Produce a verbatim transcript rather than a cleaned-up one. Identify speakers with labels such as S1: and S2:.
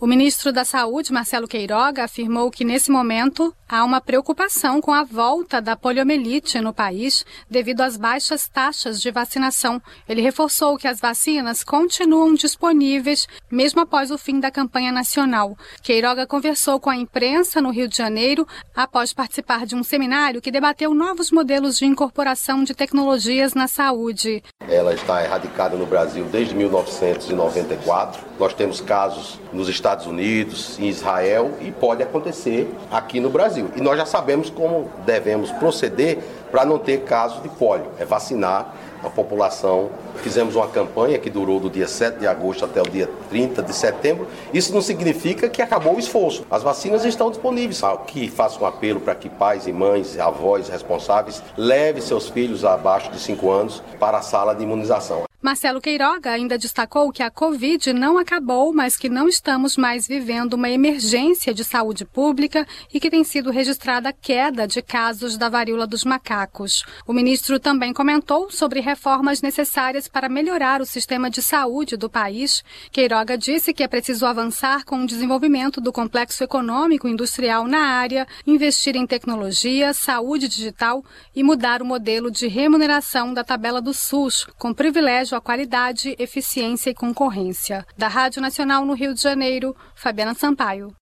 S1: O ministro da Saúde, Marcelo Queiroga, afirmou que, nesse momento, há uma preocupação com a volta da poliomielite no país devido às baixas taxas de vacinação. Ele reforçou que as vacinas continuam disponíveis mesmo após o fim da campanha nacional. Queiroga conversou com a imprensa no Rio de Janeiro após participar de um seminário que debateu novos modelos de incorporação de tecnologias na saúde.
S2: Ela está erradicada no Brasil desde mil novecentos e noventa e quatro. Nós temos casos nos Estados Unidos, em Israel, e pode acontecer aqui no Brasil. E nós já sabemos como devemos proceder para não ter casos de pólio. É vacinar a população. Fizemos uma campanha que durou do dia sete de agosto até o dia trinta de setembro. Isso não significa que acabou o esforço. As vacinas estão disponíveis. Aqui faço um apelo para que pais e mães, avós responsáveis, levem seus filhos abaixo de cinco anos para a sala de imunização.
S1: Marcelo Queiroga ainda destacou que a Covid não acabou, mas que não estamos mais vivendo uma emergência de saúde pública e que tem sido registrada queda de casos da varíola dos macacos. O ministro também comentou sobre reformas necessárias para melhorar o sistema de saúde do país. Queiroga disse que é preciso avançar com o desenvolvimento do complexo econômico e industrial na área, investir em tecnologia, saúde digital e mudar o modelo de remuneração da tabela do SUS, com privilégio a qualidade, eficiência e concorrência. Da Rádio Nacional no Rio de Janeiro, Fabiana Sampaio.